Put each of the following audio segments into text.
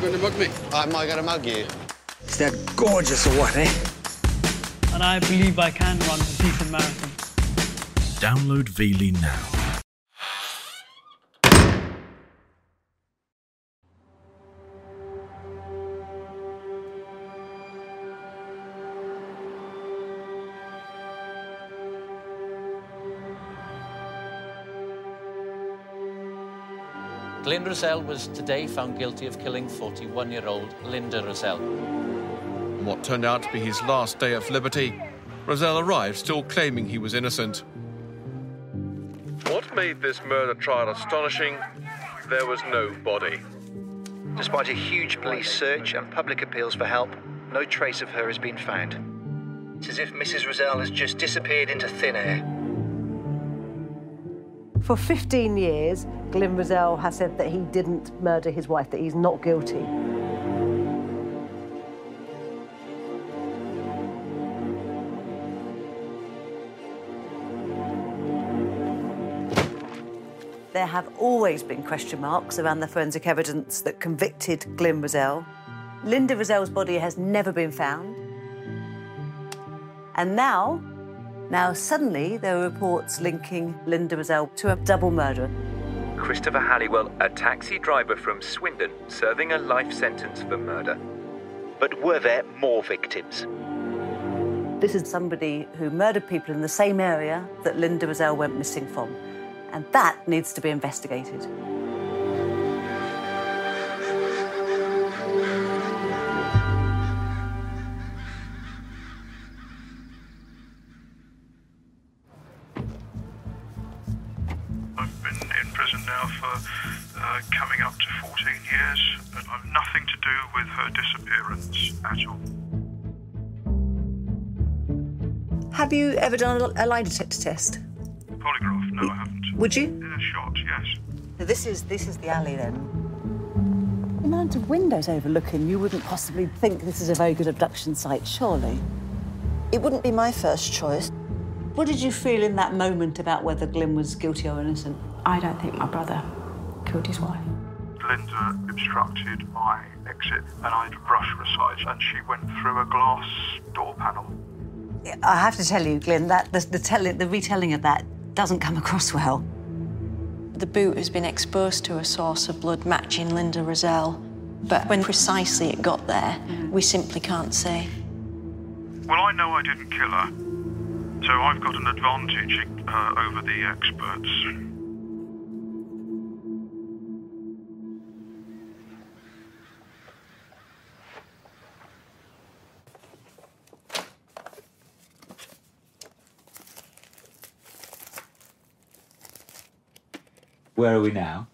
going to mug me? Am I going to mug you? Is that gorgeous or what, eh? And I believe I can run a decent marathon. Download Veely now. Glyn Roselle was today found guilty of killing 41-year-old Linda Roselle. On what turned out to be his last day of liberty, Roselle arrived still claiming he was innocent. What made this murder trial astonishing? There was no body. Despite a huge police search and public appeals for help, no trace of her has been found. It's as if Mrs. Roselle has just disappeared into thin air. For 15 years, Glyn Roselle has said that he didn't murder his wife, that he's not guilty. There have always been question marks around the forensic evidence that convicted Glyn Roselle. Linda Roselle's body has never been found. And now suddenly there are reports linking Linda Roselle to a double murder. Christopher Halliwell, a taxi driver from Swindon, serving a life sentence for murder. But were there more victims? This is somebody who murdered people in the same area that Linda Roselle went missing from. And that needs to be investigated. I've been in prison now for coming up to 14 years, and I've nothing to do with her disappearance at all. Have you ever done a lie detector test? Polygraph? No, I haven't. Would you? In a shot, yes. This is the alley then. The amount of windows overlooking, you wouldn't possibly think this is a very good abduction site, surely? It wouldn't be my first choice. What did you feel in that moment about whether Glyn was guilty or innocent? I don't think my brother killed his wife. Linda obstructed my exit, and I had to brush her aside, and she went through a glass door panel. I have to tell you, Glyn, that the retelling of that doesn't come across well. The boot has been exposed to a source of blood matching Linda Roselle, but when precisely it got there, we simply can't say. Well, I know I didn't kill her, so I've got an advantage over the experts. Where are we now?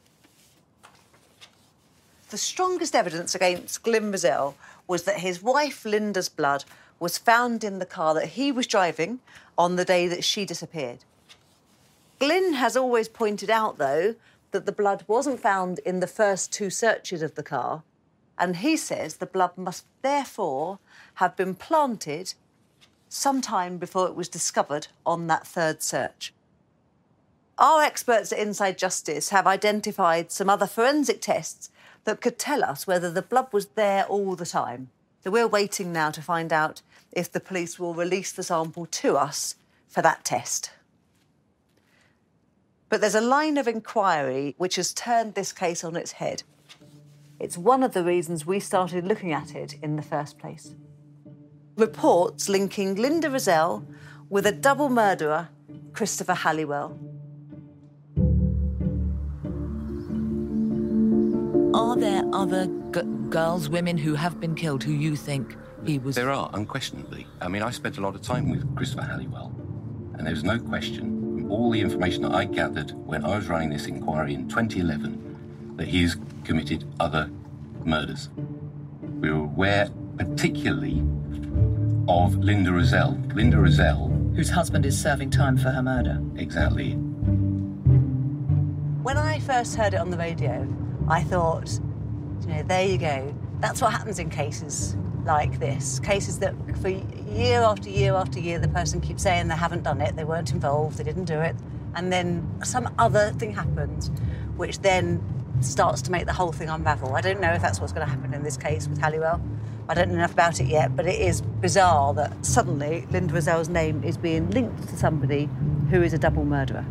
The strongest evidence against Glyn Roselle was that his wife Linda's blood was found in the car that he was driving on the day that she disappeared. Glyn has always pointed out, though, that the blood wasn't found in the first two searches of the car, and he says the blood must therefore have been planted sometime before it was discovered on that third search. Our experts at Inside Justice have identified some other forensic tests that could tell us whether the blood was there all the time. So we're waiting now to find out if the police will release the sample to us for that test. But there's a line of inquiry which has turned this case on its head. It's one of the reasons we started looking at it in the first place. Reports linking Linda Roselle with a double murderer, Christopher Halliwell. Are there other girls, women who have been killed who you think he was... There are, unquestionably. I mean, I spent a lot of time with Christopher Halliwell, and there's no question, from all the information that I gathered when I was running this inquiry in 2011, that he's committed other murders. We were aware particularly of Linda Roselle. Linda Roselle... Whose husband is serving time for her murder. Exactly. When I first heard it on the radio, I thought, there you go. That's what happens in cases like this. Cases that for year after year after year, the person keeps saying they haven't done it, they weren't involved, they didn't do it. And then some other thing happens, which then starts to make the whole thing unravel. I don't know if that's what's going to happen in this case with Halliwell. I don't know enough about it yet, but it is bizarre that suddenly Linda Rozell's name is being linked to somebody who is a double murderer.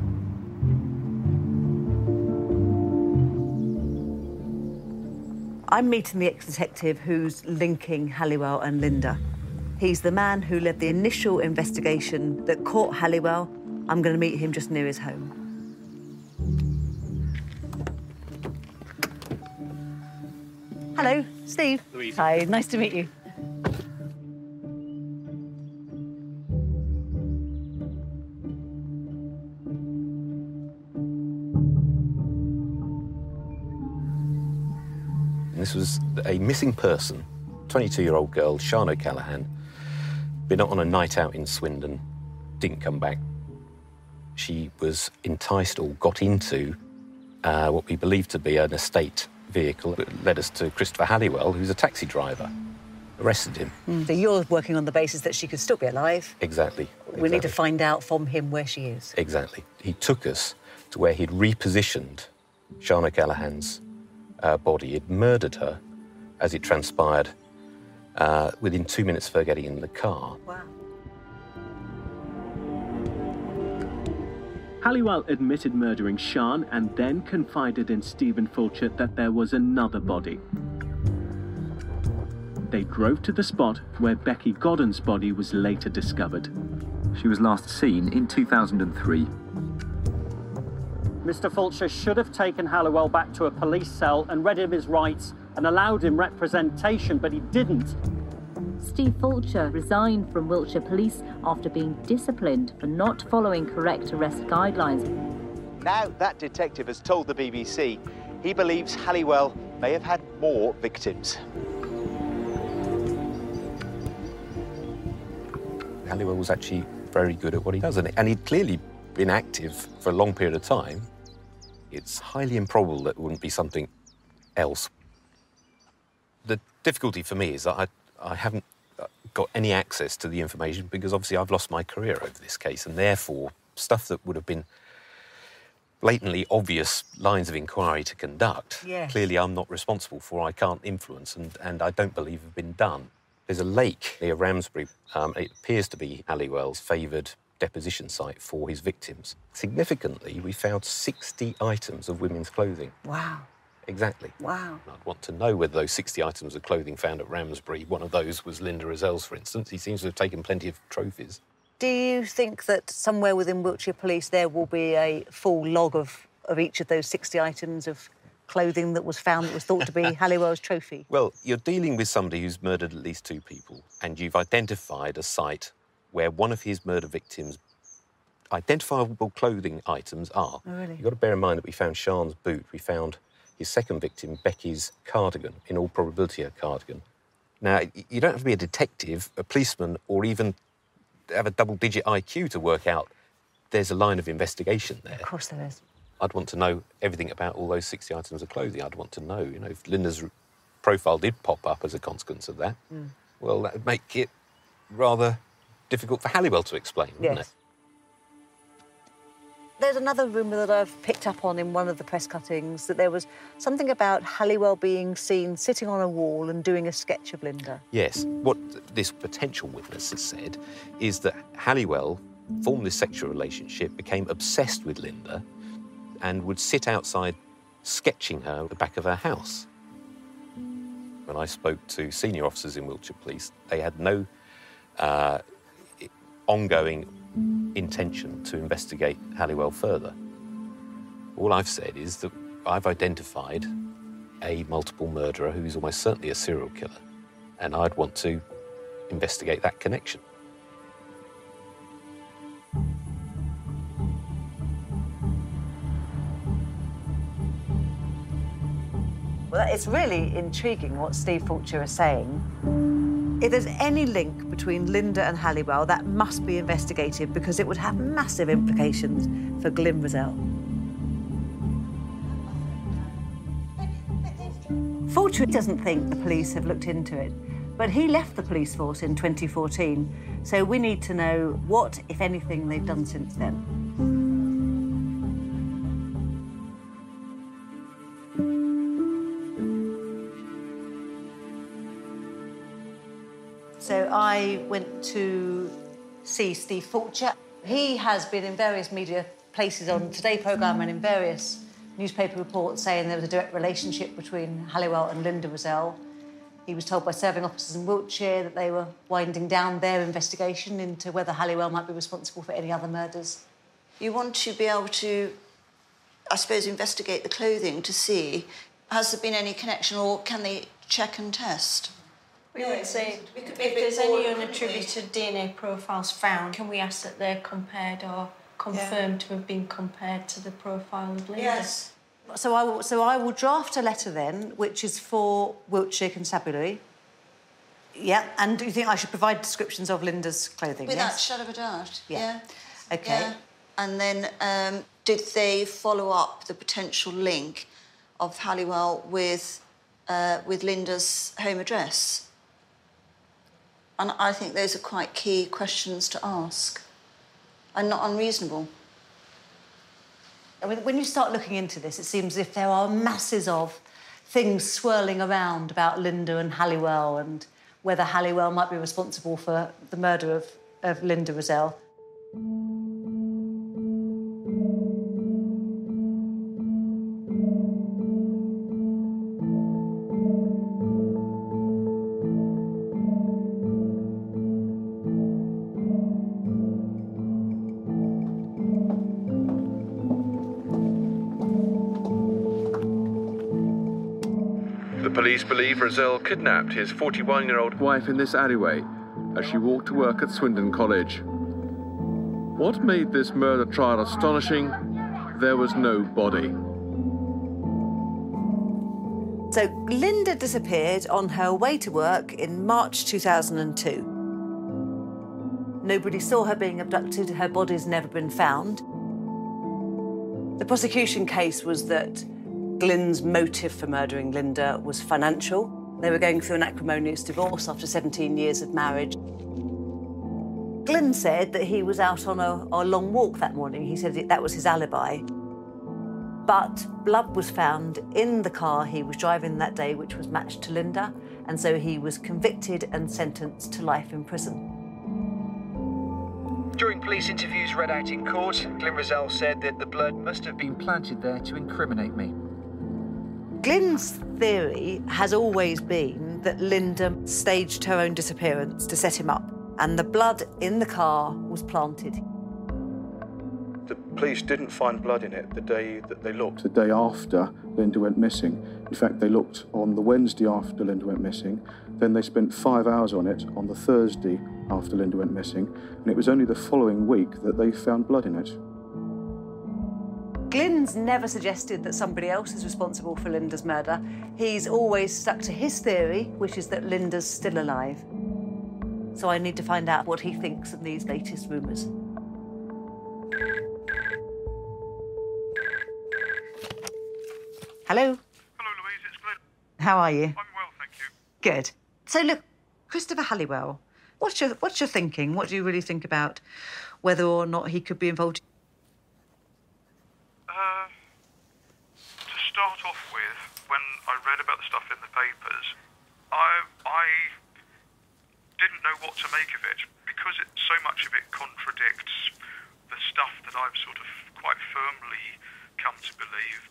I'm meeting the ex-detective who's linking Halliwell and Linda. He's the man who led the initial investigation that caught Halliwell. I'm going to meet him just near his home. Hello, Steve. Louise. Hi, nice to meet you. This was a missing person, 22-year-old girl, Sian O'Callaghan, been on a night out in Swindon, didn't come back. She was enticed or got into what we believe to be an estate vehicle that led us to Christopher Halliwell, who's a taxi driver. Arrested him. So you're working on the basis that she could still be alive. Exactly. We need to find out from him where she is. Exactly. He took us to where he'd repositioned Sian O'Callaghan's body. He'd murdered her, as it transpired, within 2 minutes of her getting in the car. Wow. Halliwell admitted murdering Sian and then confided in Stephen Fulcher that there was another body. They drove to the spot where Becky Godden's body was later discovered. She was last seen in 2003. Mr. Fulcher should have taken Halliwell back to a police cell and read him his rights and allowed him representation, but he didn't. Steve Fulcher resigned from Wiltshire Police after being disciplined for not following correct arrest guidelines. Now that detective has told the BBC he believes Halliwell may have had more victims. Halliwell was actually very good at what he does, and he'd clearly been active for a long period of time. It's highly improbable that it wouldn't be something else. The difficulty for me is that I haven't got any access to the information because obviously I've lost my career over this case, and therefore stuff that would have been blatantly obvious lines of inquiry to conduct, clearly I'm not responsible for, I can't influence, and I don't believe have been done. There's a lake near Ramsbury. It appears to be Halliwell's favoured deposition site for his victims. Significantly, we found 60 items of women's clothing. Wow. Exactly. Wow. I'd want to know whether those 60 items of clothing found at Ramsbury, one of those was Linda Rozell's, for instance. He seems to have taken plenty of trophies. Do you think that somewhere within Wiltshire Police there will be a full log of each of those 60 items of clothing that was found that was thought to be Halliwell's trophy? Well, you're dealing with somebody who's murdered at least 2 people, and you've identified a site where one of his murder victims' identifiable clothing items are. Oh, really? You've got to bear in mind that we found Sian's boot, we found his second victim, Becky's cardigan, in all probability a cardigan. Now, you don't have to be a detective, a policeman, or even have a double-digit IQ to work out there's a line of investigation there. Of course there is. I'd want to know everything about all those 60 items of clothing. I'd want to know, you know, if Linda's profile did pop up as a consequence of that, well, that would make it rather difficult for Halliwell to explain, wouldn't it? There's another rumour that I've picked up on in one of the press cuttings, that there was something about Halliwell being seen sitting on a wall and doing a sketch of Linda. Yes. What this potential witness has said is that Halliwell formed this sexual relationship, became obsessed with Linda, and would sit outside sketching her at the back of her house. When I spoke to senior officers in Wiltshire Police, they had no ongoing intention to investigate Halliwell further. All I've said is that I've identified a multiple murderer who's almost certainly a serial killer, and I'd want to investigate that connection. Well, it's really intriguing what Steve Fulcher is saying. If there's any link between Linda and Halliwell, that must be investigated because it would have massive implications for Glyn Rozell. Fulcher doesn't think the police have looked into it, but he left the police force in 2014, so we need to know what, if anything, they've done since then. So I went to see Steve Fulcher. He has been in various media places on Today programme and in various newspaper reports saying there was a direct relationship between Halliwell and Linda Rozelle. He was told by serving officers in Wiltshire that they were winding down their investigation into whether Halliwell might be responsible for any other murders. You want to be able to, I suppose, investigate the clothing to see, has there been any connection or can they check and test? We would say, if there's any unattributed DNA profiles found, can we ask that they're compared or confirmed to have been compared to the profile of Linda? Yes. So I will draft a letter then, which is for Wiltshire Constabulary. Yeah, and do you think I should provide descriptions of Linda's clothing? Without shadow of a doubt, yeah. OK. Yeah. And then did they follow up the potential link of Halliwell with Linda's home address? And I think those are quite key questions to ask and not unreasonable. I mean, when you start looking into this, it seems as if there are masses of things swirling around about Linda and Halliwell and whether Halliwell might be responsible for the murder of Linda Rozelle. The police believe Rozelle kidnapped his 41-year-old wife in this alleyway as she walked to work at Swindon College. What made this murder trial astonishing? There was no body. So Linda disappeared on her way to work in March 2002. Nobody saw her being abducted. Her body's never been found. The prosecution case was that Glyn's motive for murdering Linda was financial. They were going through an acrimonious divorce after 17 years of marriage. Glyn said that he was out on a long walk that morning. He said that was his alibi. But blood was found in the car he was driving that day, which was matched to Linda, and so he was convicted and sentenced to life in prison. During police interviews read out in court, Glyn Rozelle said that the blood must have been planted there to incriminate me. Glyn's theory has always been that Linda staged her own disappearance to set him up, and the blood in the car was planted. The police didn't find blood in it the day that they looked. The day after Linda went missing. In fact, they looked on the Wednesday after Linda went missing. Then they spent 5 hours on it on the Thursday after Linda went missing. And it was only the following week that they found blood in it. Glyn's never suggested that somebody else is responsible for Linda's murder. He's always stuck to his theory, which is that Linda's still alive. So I need to find out what he thinks of these latest rumours. Hello? Hello, Louise, it's Glyn. How are you? I'm well, thank you. Good. So look, Christopher Halliwell, what's your thinking? What do you really think about whether or not he could be involved? To start off with, when I read about the stuff in the papers, I didn't know what to make of it because so much of it contradicts the stuff that I've sort of quite firmly come to believe.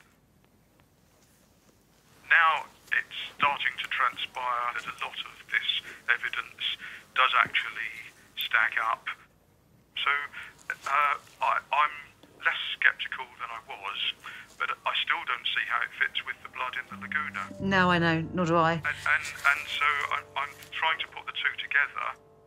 Now it's starting to transpire that a lot of this evidence does actually stack up. So I'm less sceptical than I was, but I still don't see how it fits with the blood in the Laguna. No, I know, nor do I. And so I'm trying to put the two together.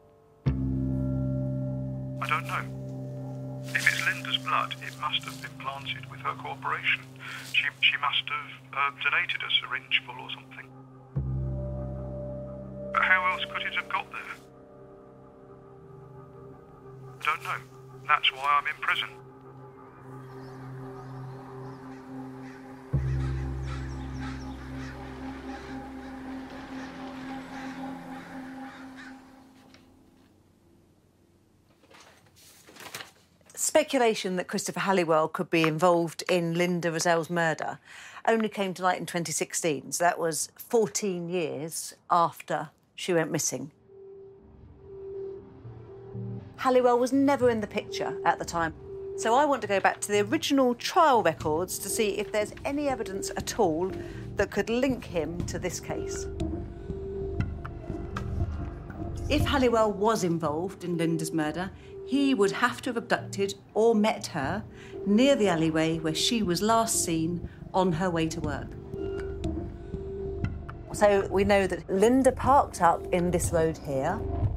I don't know. If it's Linda's blood, it must have been planted with her cooperation. She must have donated a syringe full or something. But how else could it have got there? I don't know. That's why I'm in prison. Speculation that Christopher Halliwell could be involved in Linda Rozelle's murder only came to light in 2016, so that was 14 years after she went missing. Halliwell was never in the picture at the time. So I want to go back to the original trial records to see if there's any evidence at all that could link him to this case. If Halliwell was involved in Linda's murder, he would have to have abducted or met her near the alleyway where she was last seen on her way to work. So we know that Linda parked up in this road here,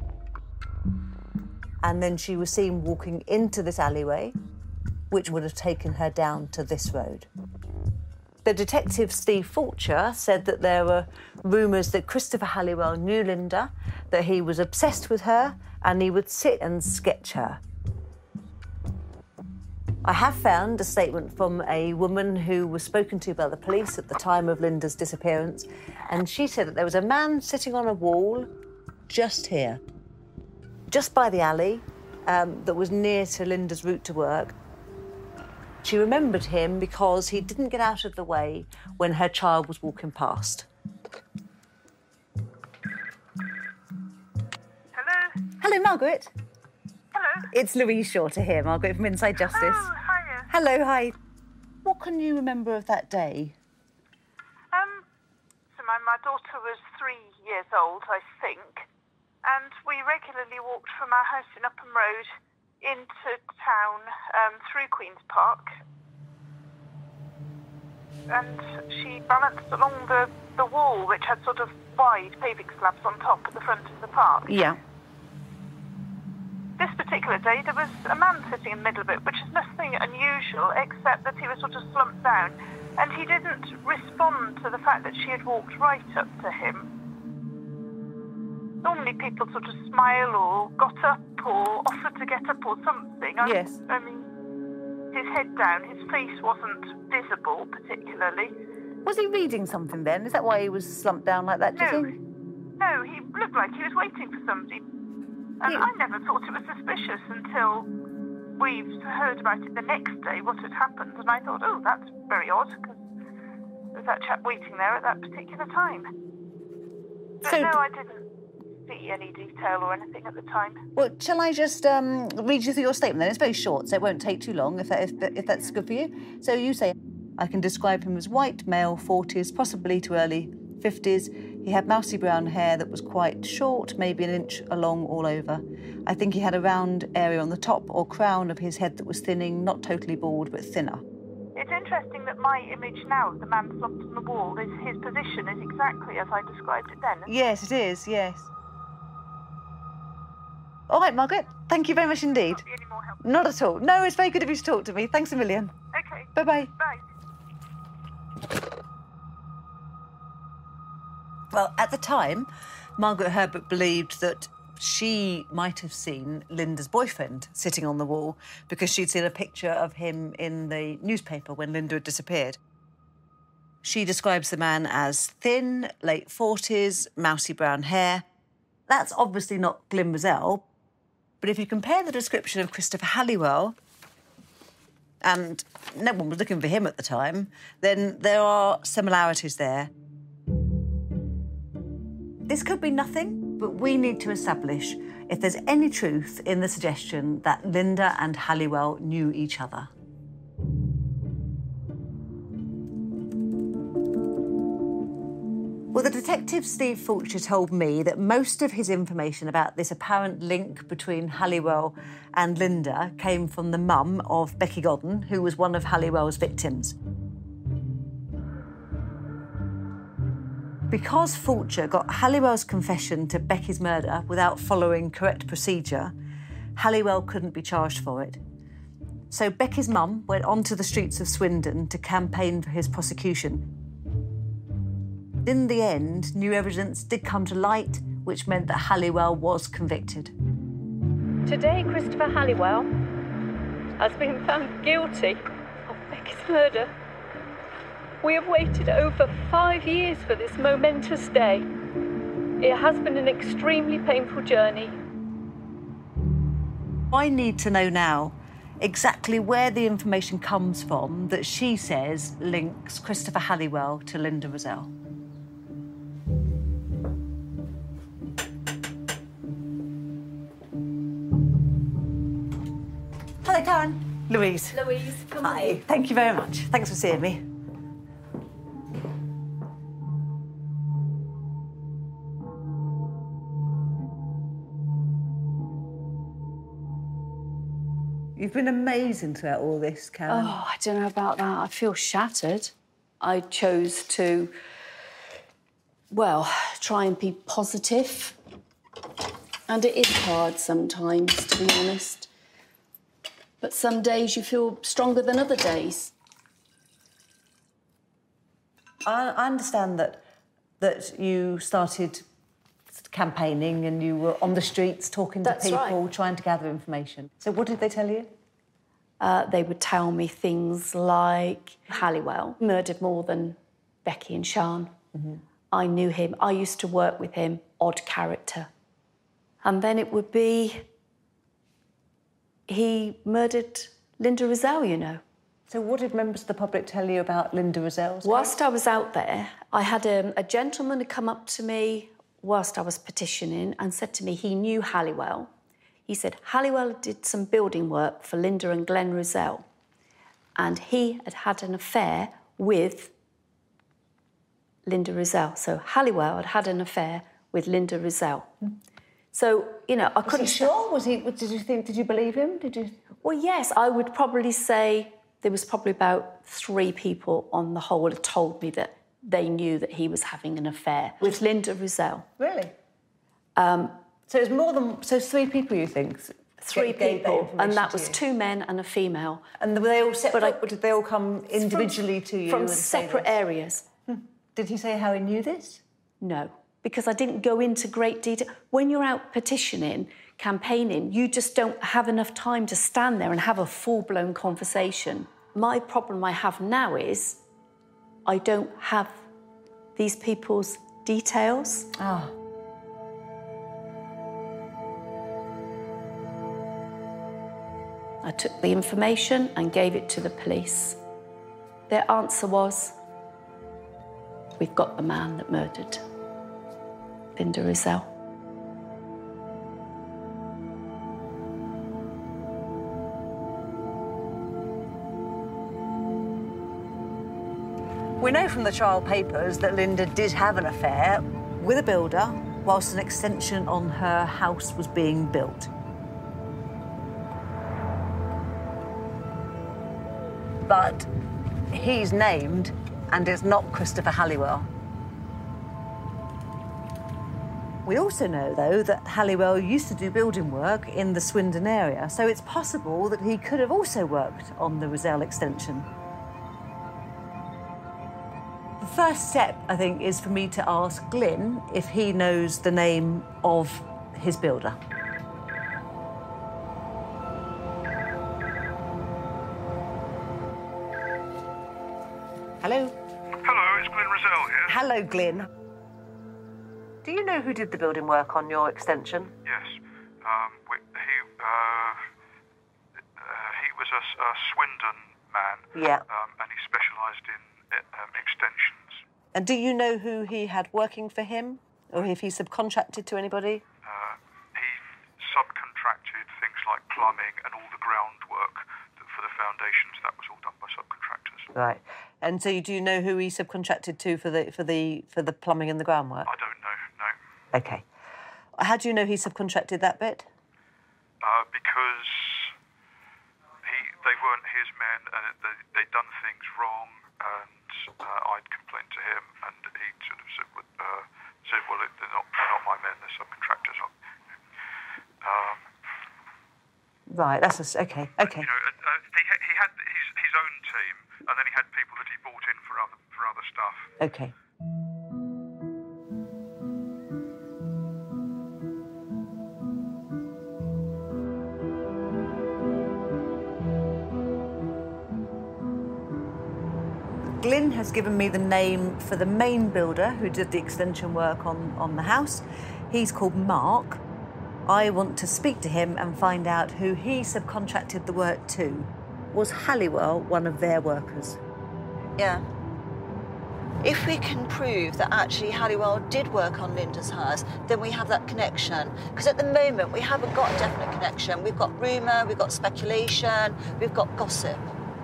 and then she was seen walking into this alleyway, which would have taken her down to this road. The detective Steve Fulcher said that there were rumours that Christopher Halliwell knew Linda, that he was obsessed with her, and he would sit and sketch her. I have found a statement from a woman who was spoken to by the police at the time of Linda's disappearance, and she said that there was a man sitting on a wall just here, just by the alley that was near to Linda's route to work. She remembered him because he didn't get out of the way when her child was walking past. Hello? Hello, Margaret. Hello? It's Louise Shorter here, Margaret, from Inside Justice. Oh, hiya. Hello, hi. What can you remember of that day? So my daughter was 3 years old, I think, and we regularly walked from our house in Upham Road into town through Queen's Park, and she balanced along the wall, which had sort of wide paving slabs on top at the front of the park. Yeah. This particular day, there was a man sitting in the middle of it, which is nothing unusual, except that he was sort of slumped down, and he didn't respond to the fact that she had walked right up to him. Normally people sort of smile or got up or offered to get up or something. Yes. I mean, his head down, his face wasn't visible particularly. Was he reading something then? Is that why he was slumped down like that, do you think? No, he looked like he was waiting for somebody. And I never thought it was suspicious until we heard about it the next day, what had happened, and I thought, oh, that's very odd, because there was that chap waiting there at that particular time. But So no, I didn't see any detail or anything at the time. Well, shall I just read you through your statement then? It's very short, so it won't take too long, if that's good for you. So you say, I can describe him as white, male, 40s, possibly to early 50s. He had mousy brown hair that was quite short, maybe an inch along all over. I think he had a round area on the top or crown of his head that was thinning, not totally bald, but thinner. It's interesting that my image now of the man slumped on the wall, is his position is exactly as I described it then. Yes, it is, yes. All right, Margaret, thank you very much indeed. Not any more help. Not at all. No, it's very good of you to talk to me. Thanks a million. Okay. Bye-bye. Bye. Well, at the time, Margaret Herbert believed that she might have seen Linda's boyfriend sitting on the wall because she'd seen a picture of him in the newspaper when Linda had disappeared. She describes the man as thin, late 40s, mousy brown hair. That's obviously not Glyn Roselle, but if you compare the description of Christopher Halliwell, and no one was looking for him at the time, then there are similarities there. This could be nothing, but we need to establish if there's any truth in the suggestion that Linda and Halliwell knew each other. Well, the detective Steve Fulcher told me that most of his information about this apparent link between Halliwell and Linda came from the mum of Becky Godden, who was one of Halliwell's victims. Because Fulcher got Halliwell's confession to Becky's murder without following correct procedure, Halliwell couldn't be charged for it. So Becky's mum went onto the streets of Swindon to campaign for his prosecution. In the end, new evidence did come to light, which meant that Halliwell was convicted. Today, Christopher Halliwell has been found guilty of Becky's murder. We have waited over 5 years for this momentous day. It has been an extremely painful journey. I need to know now exactly where the information comes from that she says links Christopher Halliwell to Linda Roselle. Karen. Louise. Louise, come Hi. Thank you very much. Thanks for seeing me. You've been amazing throughout all this, Karen. Oh, I don't know about that. I feel shattered. I chose to, well, try and be positive. And it is hard sometimes, to be honest. But some days you feel stronger than other days. I understand that you started campaigning and you were on the streets talking to people, trying to gather information. So what did they tell you? They would tell me things like Halliwell murdered more than Becky and Sian. I knew him. I used to work with him. Odd character. And then it would be he murdered Linda Rizal, you know. So what did members of the public tell you about Linda Rizal's Whilst I was out there, I had a gentleman who come up to me whilst I was petitioning and said to me he knew Halliwell. He said Halliwell did some building work for Linda and Glenn Rizal, and he had had an affair with Linda Rizal. So Halliwell had had an affair with Linda Rizal. So, you know, I couldn't... Was he sure? Was he... Did you believe him? Did you... Well, yes, I would probably say there was probably about 3 people on the whole who told me that they knew that he was having an affair with Linda Rizal. Really? So it's more than... So 3 people, you think? 3 people, and that was 2 men and a female. And were they all separate, or did they all come individually to you? From separate areas. Did he say how he knew this? No, because I didn't go into great detail. When you're out petitioning, campaigning, you just don't have enough time to stand there and have a full-blown conversation. My problem I have now is I don't have these people's details. Ah. I took the information and gave it to the police. Their answer was, we've got the man that murdered Linda Rizal. We know from the trial papers that Linda did have an affair with a builder whilst an extension on her house was being built. But he's named, and it's not Christopher Halliwell. We also know, though, that Halliwell used to do building work in the Swindon area, so it's possible that he could have also worked on the Rizal extension. The first step, I think, is for me to ask Glyn if he knows the name of his builder. Hello? Hello, it's Glyn Rizal here. Hello, Glyn. Do you know who did the building work on your extension? Yes. He was a Swindon man. Yeah. And he specialised in extensions. And do you know who he had working for him? Or if he subcontracted to anybody? He subcontracted things like plumbing and all the groundwork for the foundations. That was all done by subcontractors. Right. And so do you know who he subcontracted to for the plumbing and the groundwork? I don't know, no. OK. How do you know he subcontracted that bit? Because they weren't his men, and they'd done things wrong, and I'd complained to him, and he sort of said, well, they're not my men, they're subcontractors. Right, that's OK. OK. You know, he had his own team, and then he had people that he brought in for other stuff. OK. Glyn has given me the name for the main builder who did the extension work on the house. He's called Mark. I want to speak to him and find out who he subcontracted the work to. Was Halliwell one of their workers? Yeah. If we can prove that actually Halliwell did work on Linda's house, then we have that connection. Because at the moment, we haven't got a definite connection. We've got rumour, we've got speculation, we've got gossip.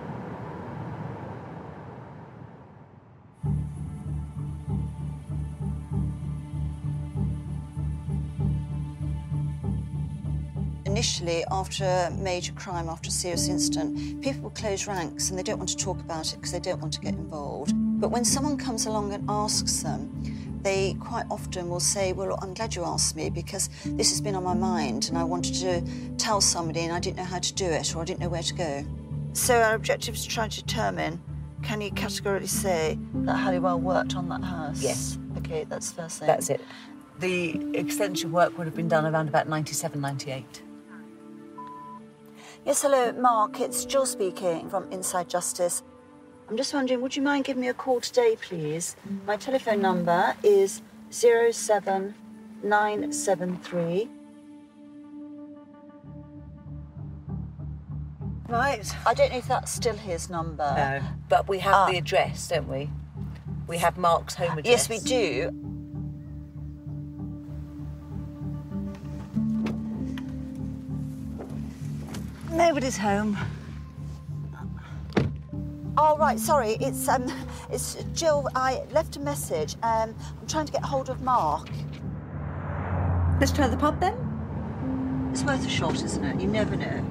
Initially, after a major crime, after a serious incident, people will close ranks and they don't want to talk about it because they don't want to get involved. But when someone comes along and asks them, they quite often will say, well, I'm glad you asked me because this has been on my mind and I wanted to tell somebody and I didn't know how to do it or I didn't know where to go. So our objective is to try to determine, can you categorically say that Halliwell worked on that house? Yes. OK, that's the first thing. That's it. The extension work would have been done around about 97, 98. Yes, hello, Mark. It's Jill speaking from Inside Justice. I'm just wondering, would you mind giving me a call today, please? My telephone number is 07973. Right. I don't know if that's still his number. No, but we have the address, don't we? We have Mark's home address. Yes, we do. Nobody's home. Oh, right, sorry. It's Jill. I left a message. I'm trying to get hold of Mark. Let's try the pub then? It's worth a shot, isn't it? You never know.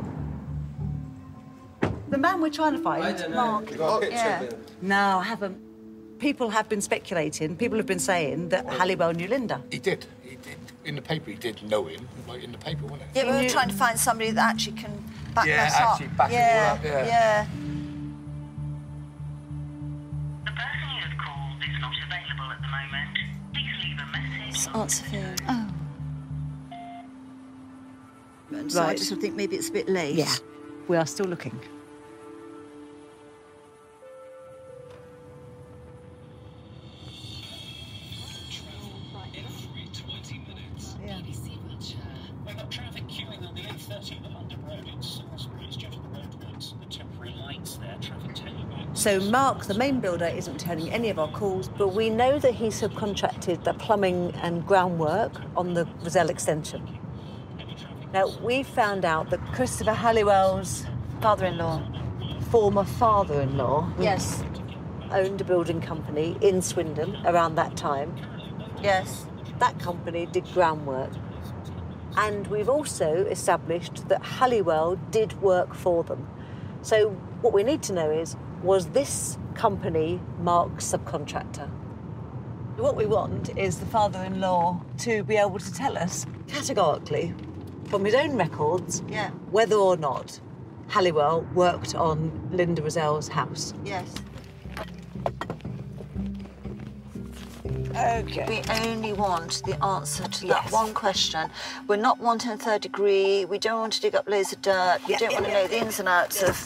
The man we're trying to find, I don't know. Mark. You got a picture Yeah. of him? No, I haven't. People have been speculating. People have been saying that Halliwell knew Linda. He did. In the paper, he did know him. Like in the paper, wasn't it? Yeah, we were trying to find somebody that actually can back Yeah, us up. actually back it all up, yeah. Yeah. Answer phone. Oh. So I Right. just think maybe it's a bit late. Yeah, we are still looking. We've got traffic queuing on the A30 at London Road in Salisbury. It's due to the roadworks. The temporary lights there, traffic tailor back. So Mark, the main builder, isn't returning any of our calls, but we know that he subcontracted the plumbing and groundwork on the Rozelle extension. Now, we found out that Christopher Halliwell's father-in-law, former father-in-law, yes, owned a building company in Swindon around that time. Yes. That company did groundwork. And we've also established that Halliwell did work for them. So what we need to know is, was this company Mark's subcontractor? What we want is the father-in-law to be able to tell us categorically, from his own records, whether or not Halliwell worked on Linda Rozelle's house. Yes. Okay. We only want the answer to that one question. We're not wanting a third degree. We don't want to dig up loads of dirt. We don't want to know the ins and outs of...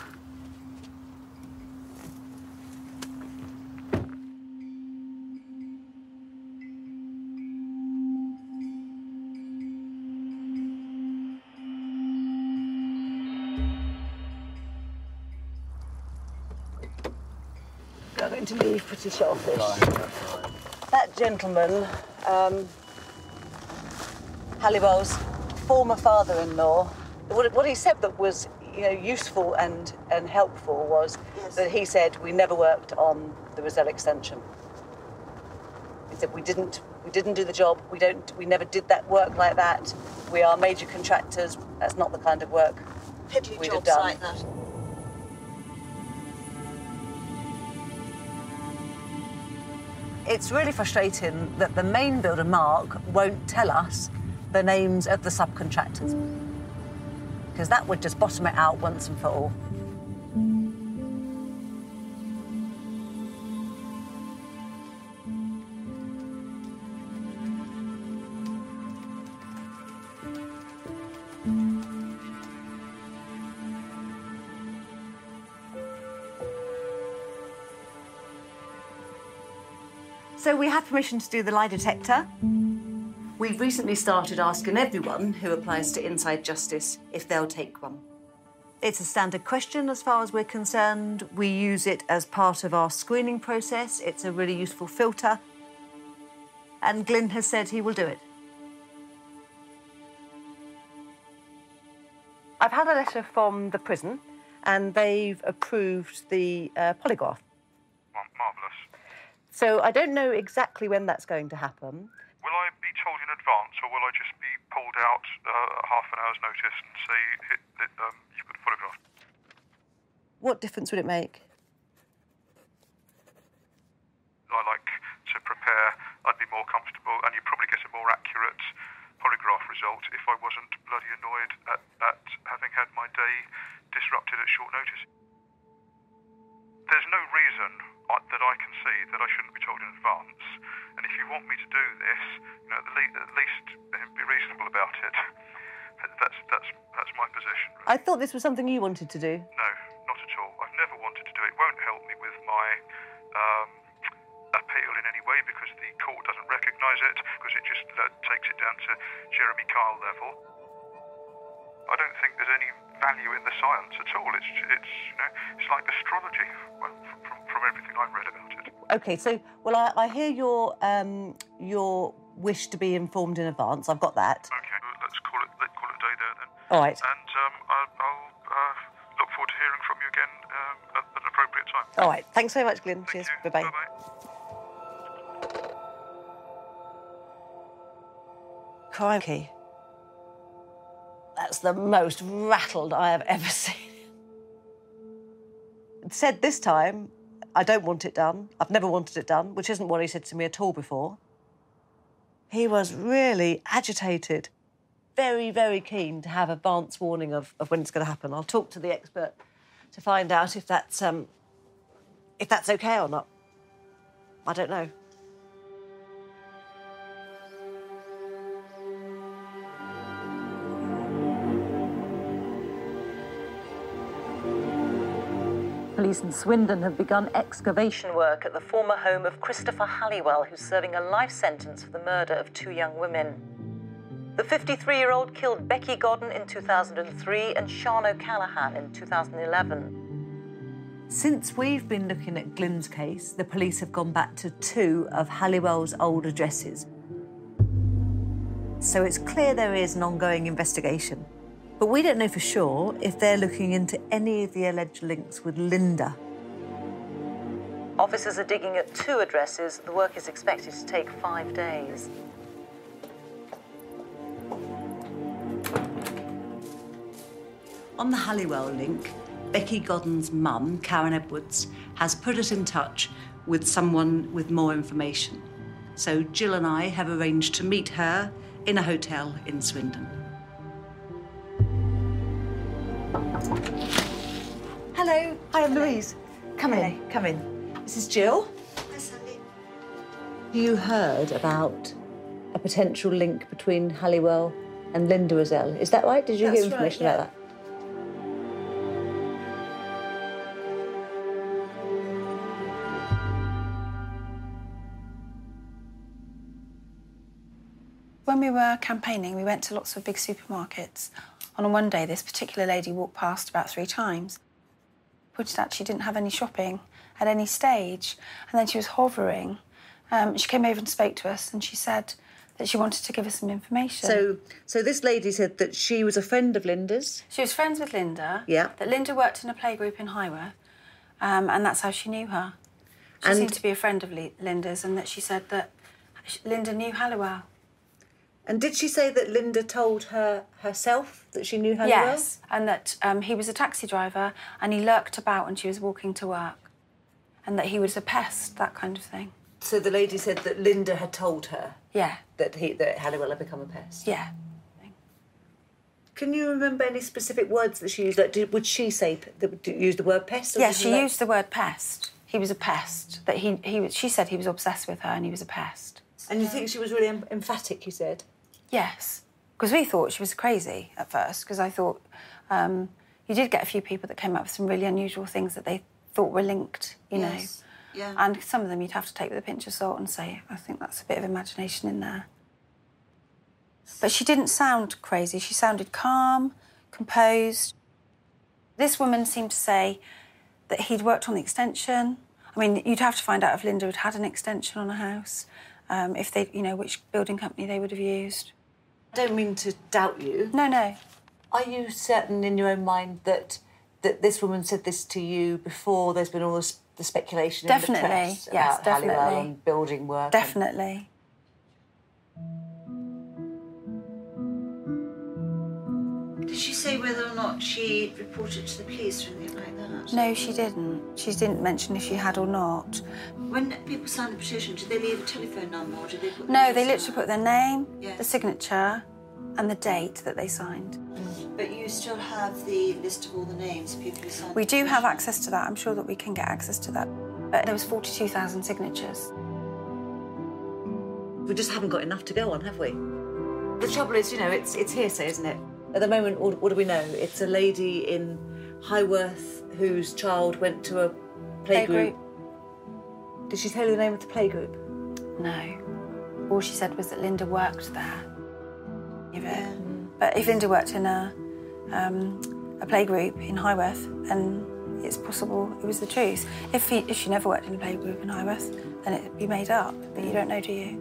We're going to leave pretty sharpish. That gentleman, Halliwell's former father-in-law, what he said that was, useful and helpful was that he said we never worked on the Rozelle extension. He said we didn't do the job. We never did that work like that. We are major contractors. That's not the kind of work Piddly we'd have jobs done. like that. It's really frustrating that the main builder, Mark, won't tell us the names of the subcontractors, because that would just bottom it out once and for all. So we have permission to do the lie detector. We've recently started asking everyone who applies to Inside Justice if they'll take one. It's a standard question as far as we're concerned. We use it as part of our screening process. It's a really useful filter. And Glyn has said he will do it. I've had a letter from the prison and they've approved the polygraph. Marvellous. So I don't know exactly when that's going to happen. Will I be told in advance, or will I just be pulled out half an hour's notice and say you've got a polygraph? What difference would it make? I like to prepare. I'd be more comfortable, and you'd probably get a more accurate polygraph result if I wasn't bloody annoyed at having had my day disrupted at short notice. There's no reason that I can see that I shouldn't be told in advance, and if you want me to do this, at least be reasonable about it. That's my position. Really. I thought this was something you wanted to do. No, not at all. I've never wanted to do it. It won't help me with my appeal in any way because the court doesn't recognise it, because it just takes it down to Jeremy Kyle level. I don't think there's any value in the science at all. It's like astrology. Well, from everything I've read about it. OK, so, well, I hear your wish to be informed in advance. I've got that. OK, let's call it a day there then. All right. And I'll look forward to hearing from you again at an appropriate time. All right. Thanks very much, Glyn. Cheers. Bye-bye. Bye-bye. Crikey. That's the most rattled I have ever seen. It said this time, I don't want it done. I've never wanted it done, which isn't what he said to me at all before. He was really agitated, very, very keen to have advance warning of when it's going to happen. I'll talk to the expert to find out if that's OK or not. I don't know. Police in Swindon have begun excavation work at the former home of Christopher Halliwell, who's serving a life sentence for the murder of 2 young women. The 53-year-old killed Becky Godden in 2003 and Sian O'Callaghan in 2011. Since we've been looking at Glyn's case, the police have gone back to 2 of Halliwell's old addresses. So it's clear there is an ongoing investigation. But we don't know for sure if they're looking into any of the alleged links with Linda. Officers are digging at 2 addresses. The work is expected to take 5 days. On the Halliwell link, Becky Godden's mum, Karen Edwards, has put us in touch with someone with more information. So Jill and I have arranged to meet her in a hotel in Swindon. Hello. Hi, I'm Louise. Come in. This is Jill. Hi, Sandy. You heard about a potential link between Halliwell and Linda Rozelle. Is that right? Did you hear information about that? When we were campaigning, we went to lots of big supermarkets. On one day, this particular lady walked past about 3 times. Pointed out she didn't have any shopping at any stage, and then she was hovering. She came over and spoke to us, and she said that she wanted to give us some information. So this lady said that she was a friend of Linda's? She was friends with Linda. Yeah. That Linda worked in a playgroup in Highworth, and that's how she knew her. She seemed to be a friend of Linda's, and that she said that Linda knew Halliwell. And did she say that Linda told her herself that she knew Halliwell? Yes, and that he was a taxi driver and he lurked about when she was walking to work, and that he was a pest, that kind of thing. So the lady said that Linda had told her? Yeah. That Halliwell had become a pest? Yeah. Can you remember any specific words that she used? Like, would she say use the word pest? Yes, she used the word pest. He was a pest. That she said he was obsessed with her and he was a pest. And you think she was really emphatic, you said? Yes, because we thought she was crazy at first, because I thought you did get a few people that came up with some really unusual things that they thought were linked, you know. Yeah. And some of them you'd have to take with a pinch of salt and say, I think that's a bit of imagination in there. But she didn't sound crazy. She sounded calm, composed. This woman seemed to say that he'd worked on the extension. I mean, you'd have to find out if Linda had had an extension on a house, if they, you know, which building company they would have used. I don't mean to doubt you. No, no. Are you certain in your own mind that this woman said this to you before there's been all the speculation in the press about Halliwell and building work? Definitely. Did she say whether or not she reported to the police or anything like that? No, she didn't. She didn't mention if she had or not. When people signed the petition, did they leave a telephone number or did they put... No, they literally put their name, the signature and the date that they signed. But you still have the list of all the names of people who signed We do have access to that. I'm sure that we can get access to that. But there was 42,000 signatures. We just haven't got enough to go on, have we? The trouble is, you know, it's hearsay, isn't it? At the moment, what do we know? It's a lady in Highworth whose child went to a playgroup. Did she tell you the name of the playgroup? No. All she said was that Linda worked there. But if Linda worked in a playgroup in Highworth, then it's possible it was the truth. If she never worked in a playgroup in Highworth, then it'd be made up. But you don't know, do you?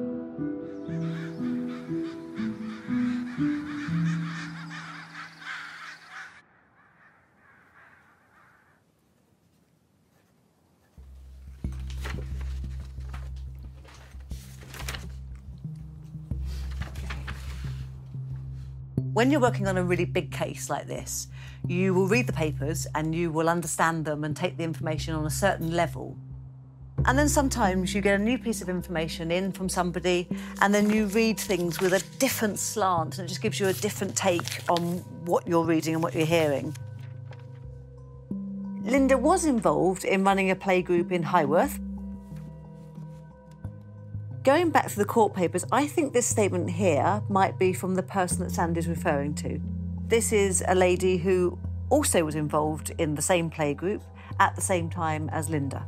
When you're working on a really big case like this, you will read the papers and you will understand them and take the information on a certain level. And then sometimes you get a new piece of information in from somebody and then you read things with a different slant and it just gives you a different take on what you're reading and what you're hearing. Linda was involved in running a playgroup in Highworth. Going back to the court papers, I think this statement here might be from the person that Sandy's referring to. This is a lady who also was involved in the same playgroup at the same time as Linda.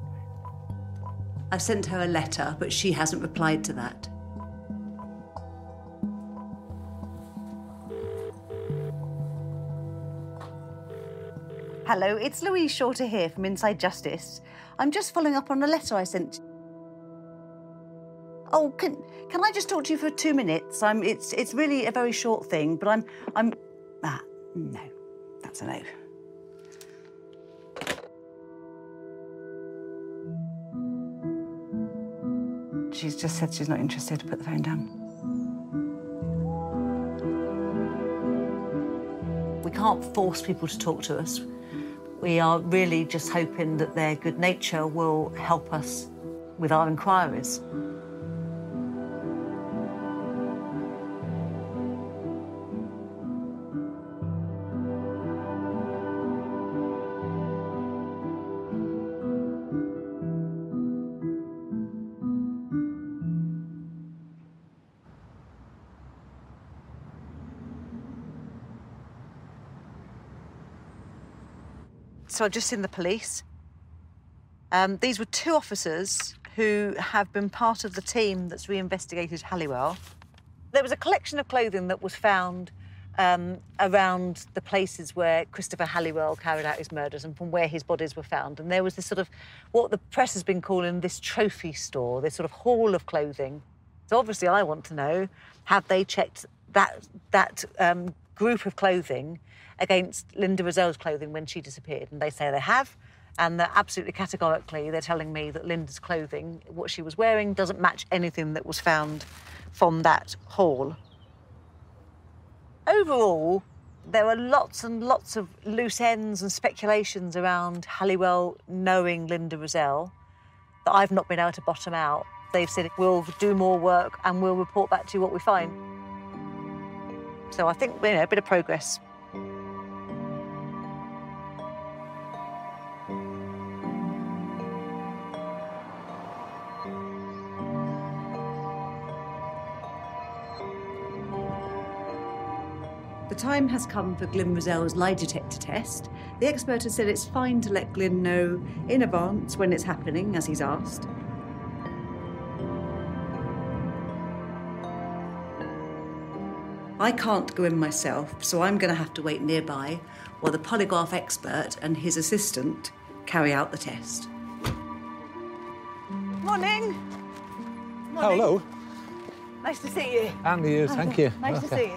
I've sent her a letter, but she hasn't replied to that. Hello, it's Louise Shorter here from Inside Justice. I'm just following up on a letter I sent. Oh, can I just talk to you for 2 minutes? It's really a very short thing, but no, that's a no. She's just said she's not interested. Put the phone down. We can't force people to talk to us. We are really just hoping that their good nature will help us with our inquiries. So I've just seen the police. These were 2 officers who have been part of the team that's reinvestigated Halliwell. There was a collection of clothing that was found around the places where Christopher Halliwell carried out his murders and from where his bodies were found. And there was this sort of, what the press has been calling this trophy store, this sort of haul of clothing. So obviously I want to know, have they checked that group of clothing against Linda Rozell's clothing when she disappeared? And they say they have, and that absolutely categorically they're telling me that Linda's clothing, what she was wearing, doesn't match anything that was found from that haul. Overall, there are lots and lots of loose ends and speculations around Halliwell knowing Linda Rozell that I've not been able to bottom out. They've said, we'll do more work and we'll report back to you what we find. So I think, you know, a bit of progress. The time has come for Glyn Rozell's lie detector test. The expert has said it's fine to let Glyn know in advance when it's happening, as he's asked. I can't go in myself, so I'm going to have to wait nearby while the polygraph expert and his assistant carry out the test. Morning. Hello. Nice to see you. And you, thank you. Nice to see you.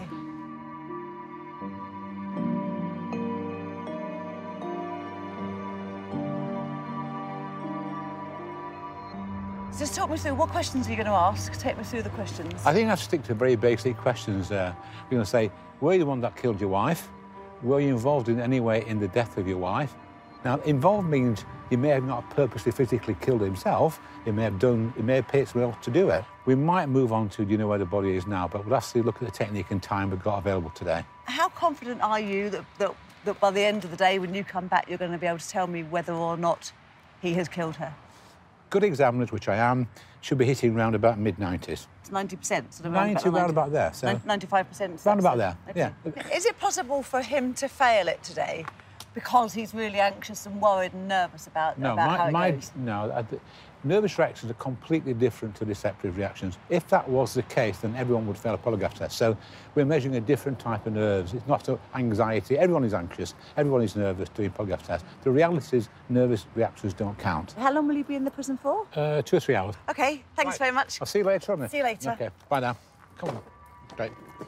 Just talk me through, what questions are you going to ask? Take me through the questions. I think I have to stick to very basic questions. We're going to say, were you the one that killed your wife? Were you involved in any way in the death of your wife? Now, involved means he may have not purposely physically killed himself. He may have paid someone else to do it. We might move on to, do you know where the body is now? But we'll have to look at the technique and time we've got available today. How confident are you that by the end of the day, when you come back, you're going to be able to tell me whether or not he has killed her? Good examiners, which I am, should be hitting round about mid-90s. It's 90%. Sort of 90, round about there. So 95%. round about there, okay. yeah. Is it possible for him to fail it today because he's really anxious and worried and nervous about how it goes? No, nervous reactions are completely different to receptive reactions. If that was the case, then everyone would fail a polygraph test. So we're measuring a different type of nerves. It's not anxiety. Everyone is anxious. Everyone is nervous doing polygraph tests. The reality is nervous reactions don't count. How long will you be in the prison for? 2 or 3 hours. OK, thanks very much. I'll see you later on. See you later. OK, bye now. Come on. Great.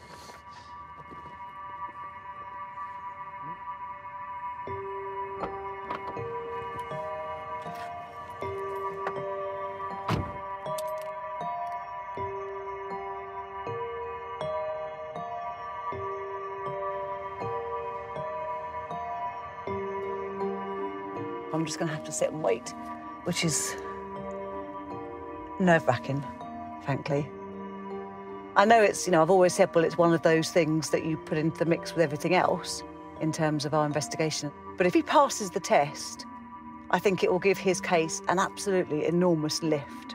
I'm just going to have to sit and wait, which is nerve-wracking, frankly. I know it's, I've always said, well, it's one of those things that you put into the mix with everything else in terms of our investigation. But if he passes the test, I think it will give his case an absolutely enormous lift.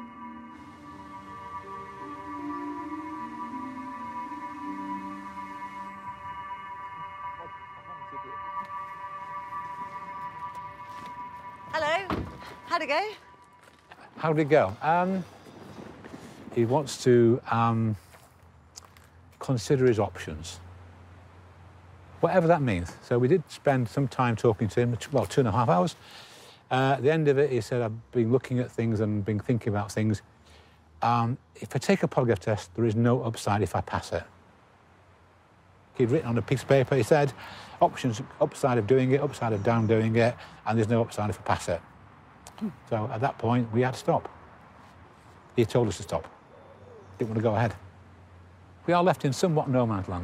Hello. How'd it go? How'd it go? He wants to consider his options, whatever that means. So we did spend some time talking to him, well, 2.5 hours. At the end of it, he said, I've been looking at things and been thinking about things. If I take a polygraph test, there is no upside if I pass it. He'd written on a piece of paper, he said, options, upside of doing it, upside of down doing it, and there's no upside if I pass it. So at that point, we had to stop. He told us to stop. Didn't want to go ahead. We are left in somewhat no man's land.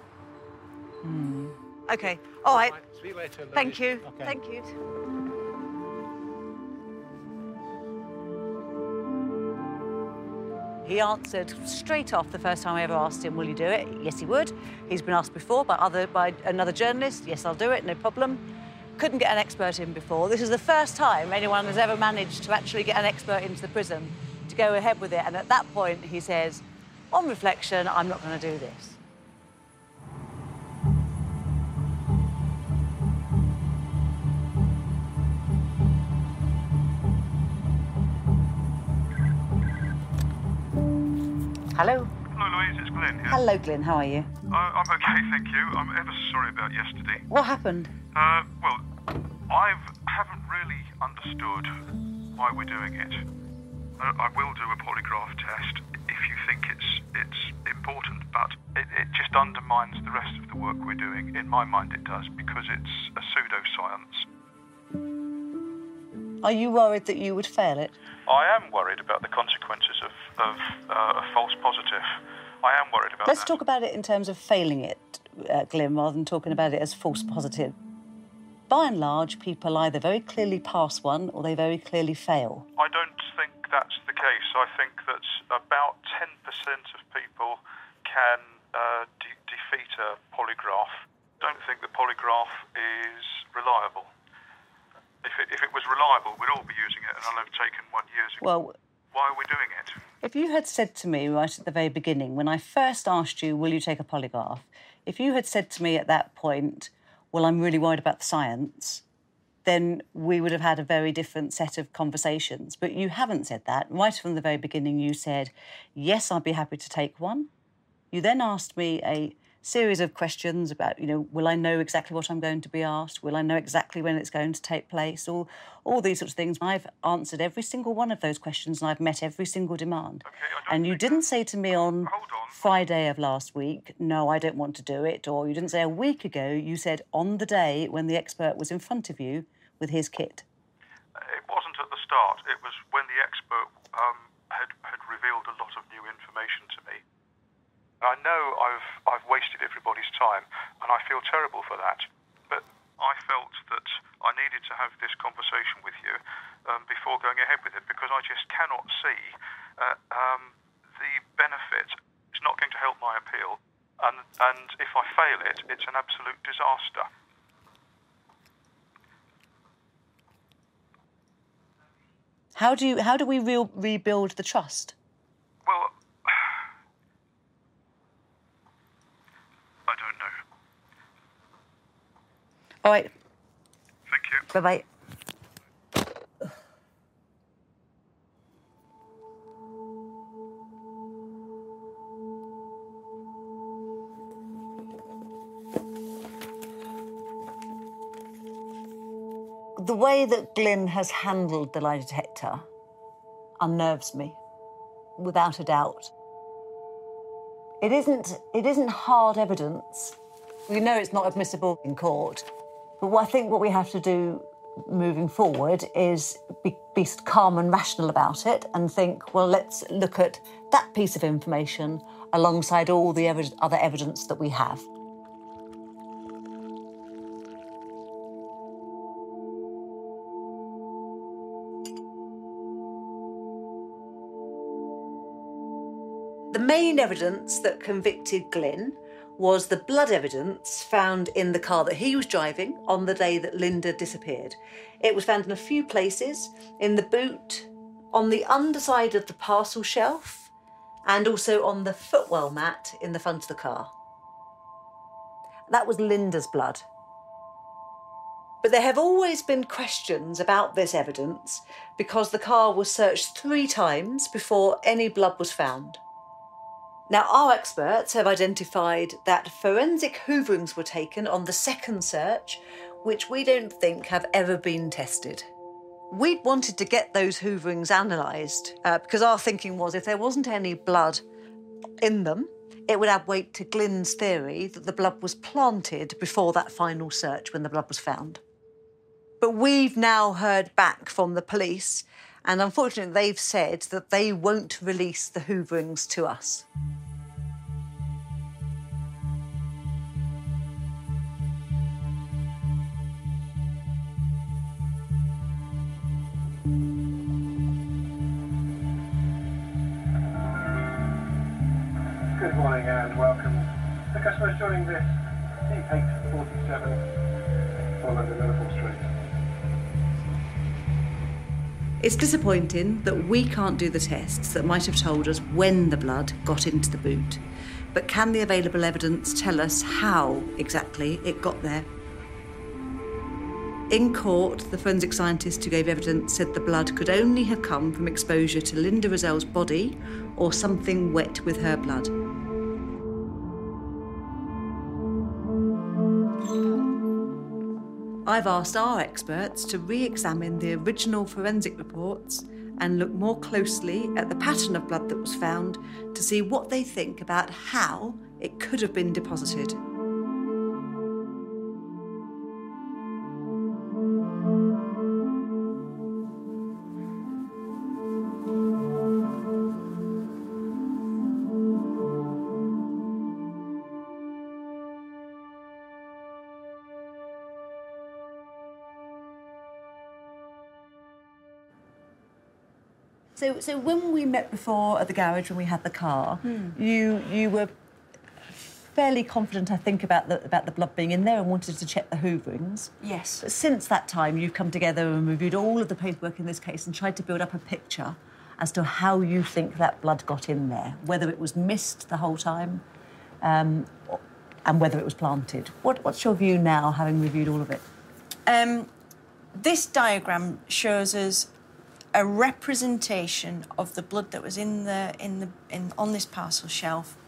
OK, all right. See you later, Thank you. Okay. Thank you. He answered straight off the first time I ever asked him, will you do it? Yes, he would. He's been asked before by another journalist. Yes, I'll do it, no problem. Couldn't get an expert in before. This is the first time anyone has ever managed to actually get an expert into the prison to go ahead with it. And at that point, he says, on reflection, I'm not going to do this. Hello. Hello, Louise, it's Glenn here. Hello, Glyn, how are you? I'm OK, thank you. I'm ever so sorry about yesterday. What happened? Well, I haven't really understood why we're doing it. I will do a polygraph test if you think it's important, but it just undermines the rest of the work we're doing. In my mind, it does, because it's a pseudoscience. Are you worried that you would fail it? I am worried about the consequences of a false positive. I am worried about Let's that. talk about it in terms of failing it, Glyn, rather than talking about it as false positive. By and large, people either very clearly pass one or they very clearly fail. I don't think that's the case. I think that about 10% of people can defeat a polygraph. I don't think the polygraph is reliable. If it was reliable, we'd all be using it, and I'll have taken one years ago. Well, why are we doing it? If you had said to me right at the very beginning, when I first asked you, will you take a polygraph, if you had said to me at that point, well, I'm really worried about the science, then we would have had a very different set of conversations. But you haven't said that. Right from the very beginning, you said, yes, I'd be happy to take one. You then asked me a series of questions about, will I know exactly what I'm going to be asked? Will I know exactly when it's going to take place? All these sorts of things. I've answered every single one of those questions and I've met every single demand. And you didn't say to me on Friday of last week, no, I don't want to do it, or you didn't say a week ago, you said on the day when the expert was in front of you with his kit. It wasn't at the start. It was when the expert had revealed a lot of new information to me. I know I've wasted everybody's time, and I feel terrible for that. But I felt that I needed to have this conversation with you before going ahead with it, because I just cannot see the benefit. It's not going to help my appeal, and if I fail it, it's an absolute disaster. How do we rebuild the trust? Well, I don't know. All right. Thank you. Bye-bye. The way that Glyn has handled the lie detector unnerves me, without a doubt. It isn't hard evidence. We know it's not admissible in court, but I think what we have to do moving forward is be calm and rational about it and think, well, let's look at that piece of information alongside all the other evidence that we have. The main evidence that convicted Glyn was the blood evidence found in the car that he was driving on the day that Linda disappeared. It was found in a few places, in the boot, on the underside of the parcel shelf, and also on the footwell mat in the front of the car. That was Linda's blood. But there have always been questions about this evidence because the car was searched 3 times before any blood was found. Now, our experts have identified that forensic hooverings were taken on the second search, which we don't think have ever been tested. We wanted to get those hooverings analysed because our thinking was if there wasn't any blood in them, it would add weight to Glyn's theory that the blood was planted before that final search when the blood was found. But we've now heard back from the police, and unfortunately they've said that they won't release the hooverings to us. Good morning and welcome. The customers joining this C847 for London Liverpool Street. It's disappointing that we can't do the tests that might have told us when the blood got into the boot. But can the available evidence tell us how exactly it got there? In court, the forensic scientist who gave evidence said the blood could only have come from exposure to Linda Rozell's body or something wet with her blood. I've asked our experts to re-examine the original forensic reports and look more closely at the pattern of blood that was found to see what they think about how it could have been deposited. So when we met before at the garage when we had the car, you were fairly confident, I think, about the blood being in there and wanted to check the hooverings. Yes. But since that time, you've come together and reviewed all of the paperwork in this case and tried to build up a picture as to how you think that blood got in there, whether it was missed the whole time, and whether it was planted. What's your view now, having reviewed all of it? This diagram shows us a representation of the blood that was on this parcel shelf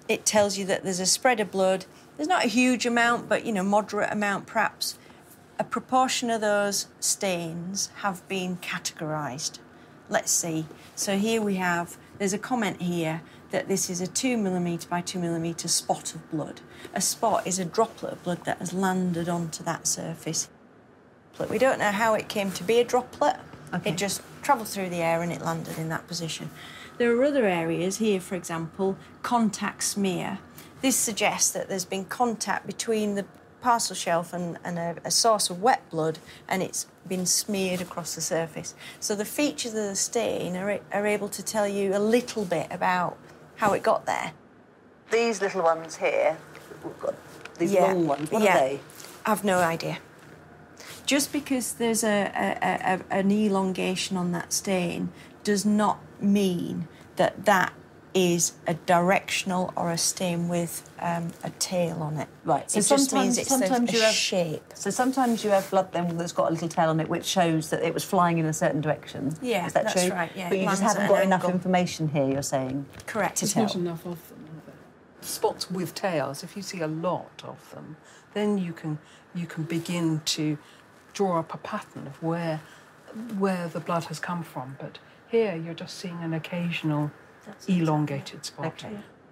It tells you that there's a spread of blood. There's not a huge amount, but, you know, moderate amount perhaps. A proportion of those stains have been categorised. Let's see. So here we have, there's a comment here that this is a 2mm by 2mm spot of blood. A spot is a droplet of blood that has landed onto that surface. We don't know how it came to be a droplet. Okay. It just travelled through the air and it landed in that position. There are other areas here, for example, contact smear. This suggests that there's been contact between the parcel shelf and a source of wet blood, and it's been smeared across the surface. So the features of the stain are able to tell you a little bit about how it got there. These little ones here, we've got these long ones, what are they? I've no idea. Just because there's an elongation on that stain does not mean that that is a directional or a stain with a tail on it. Right, so it just means it's a shape. So sometimes you have blood then that's got a little tail on it which shows that it was flying in a certain direction. Yeah, is that that's true? right, yeah. But you just haven't got enough information here, you're saying? Correct. There's not enough of them, are there? Spots with tails, if you see a lot of them, then you can begin to draw up a pattern of where the blood has come from. But here you're just seeing an occasional elongated spot. Okay.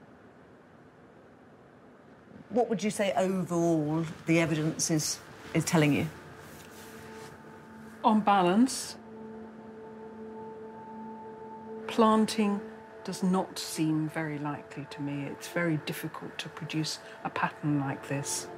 What would you say overall the evidence is telling you? On balance, planting does not seem very likely to me. It's very difficult to produce a pattern like this.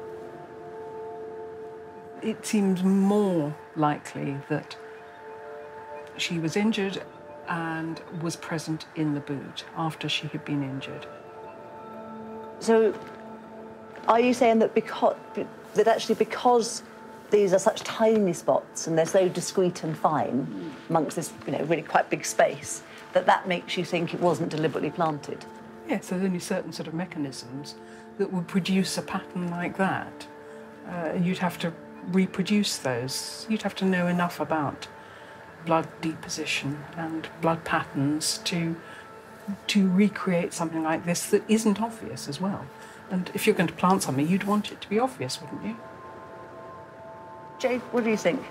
It seems more likely that she was injured and was present in the boot after she had been injured. So, are you saying that because these are such tiny spots and they're so discreet and fine amongst this, you know, really quite big space, that makes you think it wasn't deliberately planted? Yes, there's only certain sort of mechanisms that would produce a pattern like that. You'd have to reproduce those. You'd have to know enough about blood deposition and blood patterns to recreate something like this that isn't obvious as well. And if you're going to plant something, you'd want it to be obvious, wouldn't you? Jay, what do you think?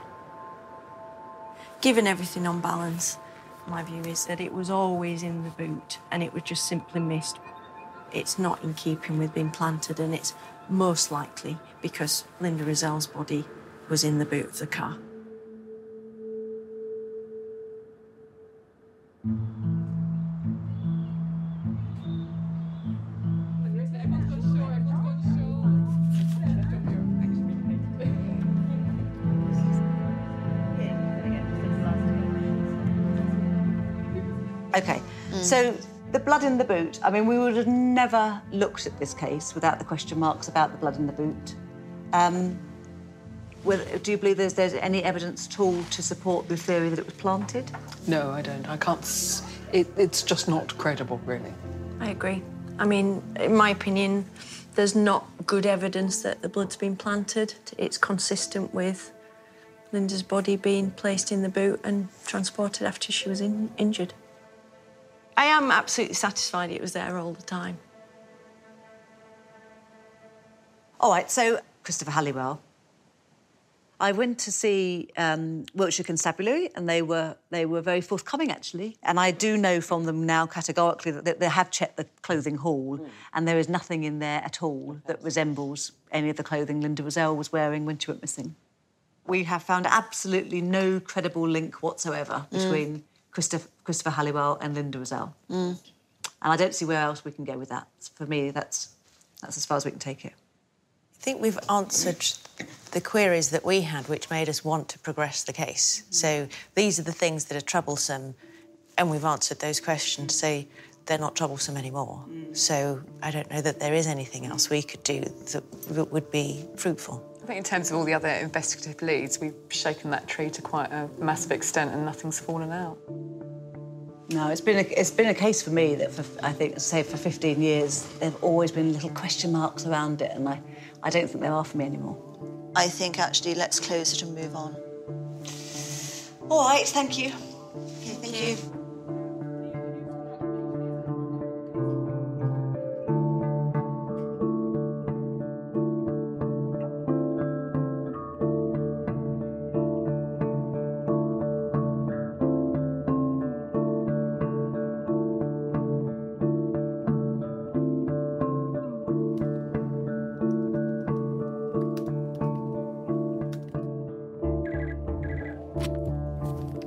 Given everything on balance, my view is that it was always in the boot and it was just simply missed. It's not in keeping with being planted, and it's most likely because Linda Rozelle's body was in the boot of the car. OK, so the blood in the boot, I mean, we would have never looked at this case without the question marks about the blood in the boot. Do you believe there's any evidence at all to support the theory that it was planted? No, I don't. I can't. It's just not credible, really. I agree. I mean, in my opinion, there's not good evidence that the blood's been planted. It's consistent with Linda's body being placed in the boot and transported after she was injured. I am absolutely satisfied it was there all the time. All right, so Christopher Halliwell. I went to see Wiltshire Constabulary, and they were very forthcoming, actually. And I do know from them now categorically that they have checked the clothing haul, and there is nothing in there at all that resembles any of the clothing Linda Rozelle was wearing when she went missing. We have found absolutely no credible link whatsoever between Christopher Halliwell and Linda Rozelle. And I don't see where else we can go with that. For me, that's as far as we can take it. I think we've answered the queries that we had, which made us want to progress the case. So these are the things that are troublesome, and we've answered those questions, so they're not troublesome anymore. So I don't know that there is anything else we could do that would be fruitful. I think in terms of all the other investigative leads, we've shaken that tree to quite a massive extent and nothing's fallen out. No, it's been a case for me that I think, say, for 15 years, there have always been little question marks around it, and I don't think there are for me anymore. I think, actually, let's close it and move on. All right, thank you. Okay, thank you.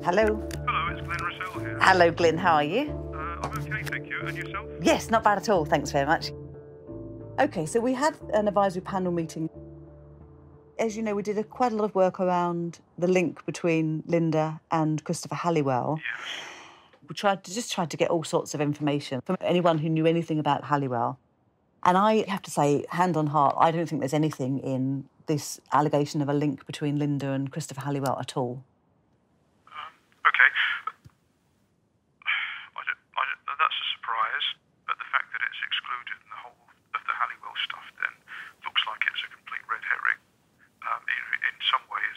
Hello. Hello, it's Glenn Russell here. Hello, Glyn. How are you? I'm okay, thank you. And yourself? Yes, not bad at all. Thanks very much. OK, so we had an advisory panel meeting. As you know, we did quite a lot of work around the link between Linda and Christopher Halliwell. Yes. We tried to get all sorts of information from anyone who knew anything about Halliwell. And I have to say, hand on heart, I don't think there's anything in this allegation of a link between Linda and Christopher Halliwell at all. OK. That's a surprise, but the fact that it's excluded in the whole of the Halliwell stuff then looks like it's a complete red herring. In some ways,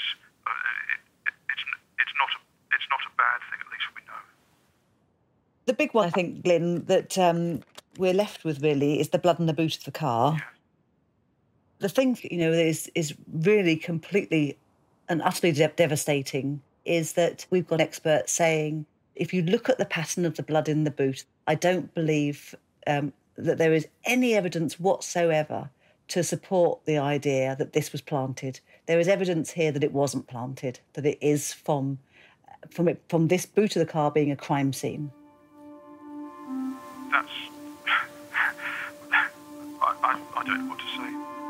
it's not a bad thing, at least we know. The big one, I think, Glyn, that we're left with really is the blood in the boot of the car. Yeah. The thing, you know, is really completely and utterly devastating is that we've got experts saying, if you look at the pattern of the blood in the boot, I don't believe that there is any evidence whatsoever to support the idea that this was planted. There is evidence here that it wasn't planted, that it is from this boot of the car being a crime scene. That's... I don't know what to say.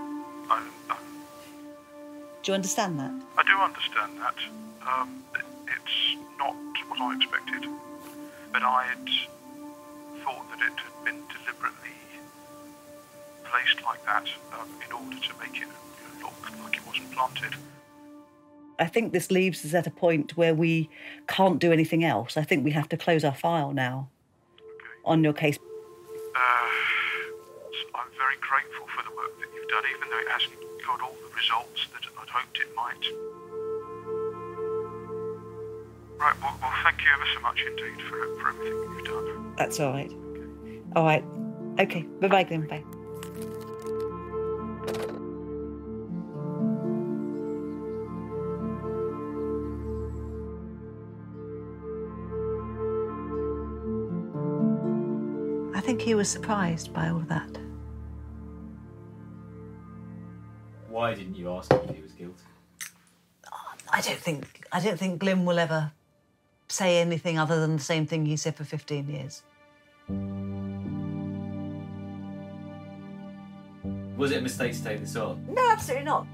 Do you understand that? I do understand that. It's not what I expected, but I'd thought that it had been deliberately placed like that in order to make it look like it wasn't planted. I think this leaves us at a point where we can't do anything else. I think we have to close our file now on your case. I'm very grateful for the work that you've done, even though it hasn't got all the results that I'd hoped it might. Right, well, thank you ever so much indeed for everything that you've done. That's all right. All right. OK, bye-bye, Glyn. Bye. I think he was surprised by all of that. Why didn't you ask him if he was guilty? I don't think Glyn will ever say anything other than the same thing he said for 15 years. Was it a mistake to take this on? No, absolutely not.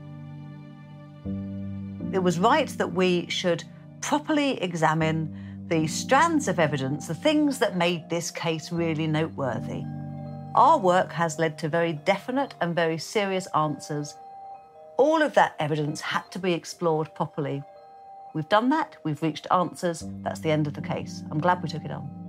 It was right that we should properly examine the strands of evidence, the things that made this case really noteworthy. Our work has led to very definite and very serious answers. All of that evidence had to be explored properly. We've done that, we've reached answers, that's the end of the case. I'm glad we took it on.